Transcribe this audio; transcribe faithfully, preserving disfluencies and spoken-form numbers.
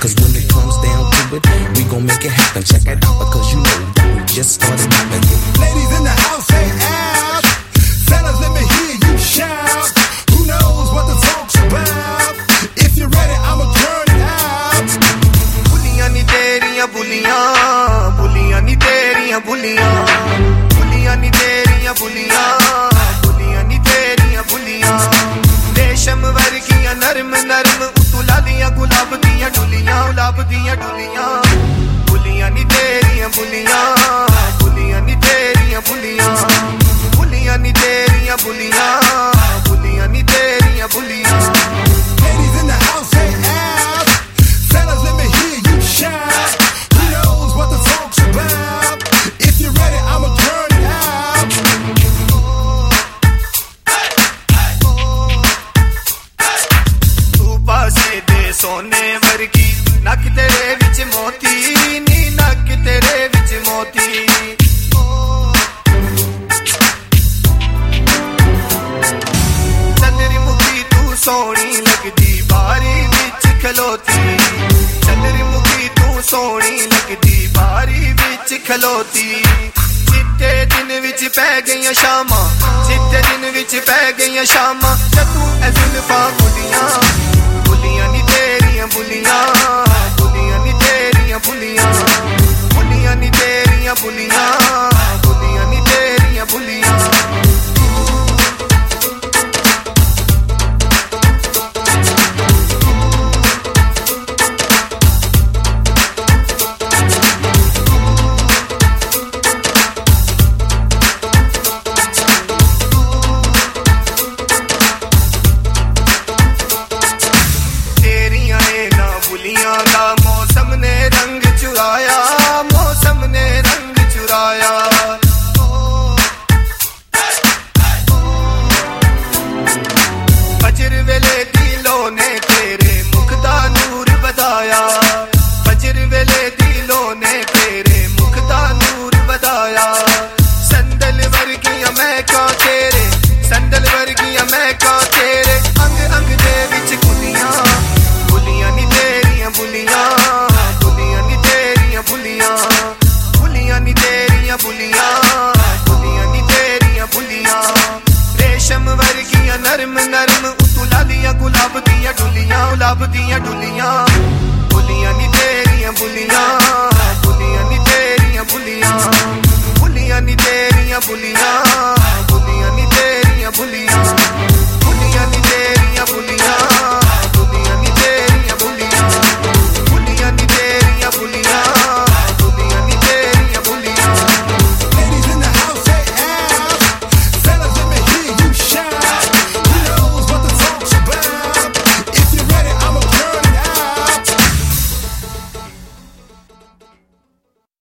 Cause when it comes down to it, we gon' make it happen. Check it out, because you know that we just started rapping. Ladies in the house, say out. Fellas, let me hear you shout. Who knows what the talk's about? If you're ready, I'ma turn it out. Buliyan ni teriyan buliyan, buliyan ni teriyan buliyan, buliyan ni teriyan buliyan, buliyan ni teriyan buliyan. Resham vargiyan narm narm utula diyan gulab diyan duliyan, gulab diyan duliyan. Buliyan ni teriyan buliyan, buliyan ni teriyan buliyan, buliyan ni teriyan buliyan, buliyan ni teriyan buliyan. Ladies in the house, say out. Fellas, let me hear you shout. Who knows what the talk's about? If you're ready, I'ma turn it out. Tu paase de sone vargi, nak tere vich moti, ni nak tere vich moti. Chandri mukhi tu soni lagdi, baari vich khaloti. Chandri mukhi tu soni lagdi, baari vich khaloti. Chitte din vich pੈ ਗਈਆਂ ਸ਼ਾਮਾਂ, chitte din vich pੈ ਗਈਆਂ ਸ਼ਾਮਾਂ. ਤੂੰ ਐ ਜ਼ੁਲਫਾਂ ਬੁਲੀਆਂ, ਬੁਲੀਆਂ ਨੀ ਤੇਰੀਆਂ ਬੁਲੀਆਂ, ਬੁਲੀਆਂ ਨੀ ਤੇਰੀਆਂ ਬੁਲੀਆਂ, ਬੁਲੀਆਂ ਨੀ ਤੇਰੀਆਂ ਬੁਲੀਆਂ, ਬੁਲੀਆਂ ਨੀ ਤੇਰੀਆਂ ਬੁਲੀਆਂ.